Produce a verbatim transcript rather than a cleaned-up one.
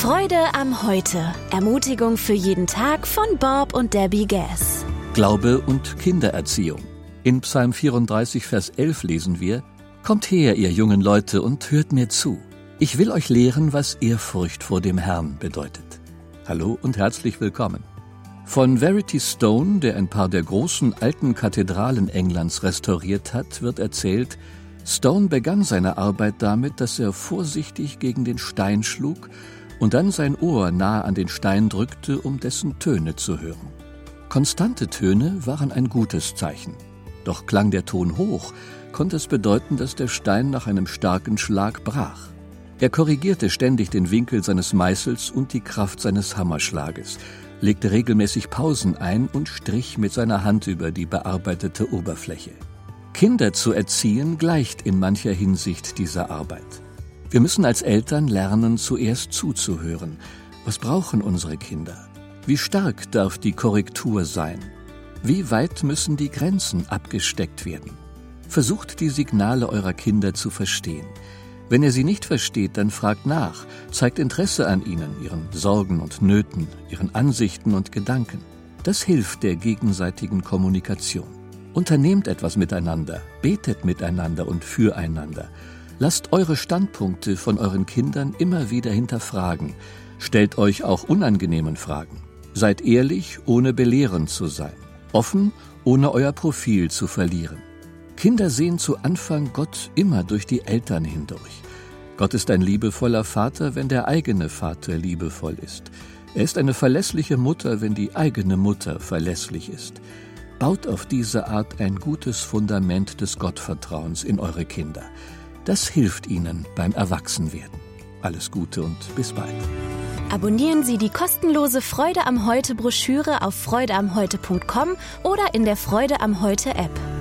Freude am Heute. Ermutigung für jeden Tag von Bob und Debbie Gass. Glaube und Kindererziehung. In Psalm vierunddreißig, Vers elf lesen wir: Kommt her, ihr jungen Leute, und hört mir zu. Ich will euch lehren, was Ehrfurcht vor dem Herrn bedeutet. Hallo und herzlich willkommen. Von Verity Stone, der ein paar der großen alten Kathedralen Englands restauriert hat, wird erzählt, Stone begann seine Arbeit damit, dass er vorsichtig gegen den Stein schlug und dann sein Ohr nahe an den Stein drückte, um dessen Töne zu hören. Konstante Töne waren ein gutes Zeichen. Doch klang der Ton hoch, konnte es bedeuten, dass der Stein nach einem starken Schlag brach. Er korrigierte ständig den Winkel seines Meißels und die Kraft seines Hammerschlages, legte regelmäßig Pausen ein und strich mit seiner Hand über die bearbeitete Oberfläche. Kinder zu erziehen gleicht in mancher Hinsicht dieser Arbeit. Wir müssen als Eltern lernen, zuerst zuzuhören. Was brauchen unsere Kinder? Wie stark darf die Korrektur sein? Wie weit müssen die Grenzen abgesteckt werden? Versucht die Signale eurer Kinder zu verstehen. Wenn ihr sie nicht versteht, dann fragt nach, zeigt Interesse an ihnen, ihren Sorgen und Nöten, ihren Ansichten und Gedanken. Das hilft der gegenseitigen Kommunikation. Unternehmt etwas miteinander, betet miteinander und füreinander. Lasst eure Standpunkte von euren Kindern immer wieder hinterfragen. Stellt euch auch unangenehmen Fragen. Seid ehrlich, ohne belehrend zu sein. Offen, ohne euer Profil zu verlieren. Kinder sehen zu Anfang Gott immer durch die Eltern hindurch. Gott ist ein liebevoller Vater, wenn der eigene Vater liebevoll ist. Er ist eine verlässliche Mutter, wenn die eigene Mutter verlässlich ist. Baut auf diese Art ein gutes Fundament des Gottvertrauens in eure Kinder. Das hilft ihnen beim Erwachsenwerden. Alles Gute und bis bald. Abonnieren Sie die kostenlose Freude am Heute Broschüre auf freude am heute punkt com oder in der Freude am Heute App.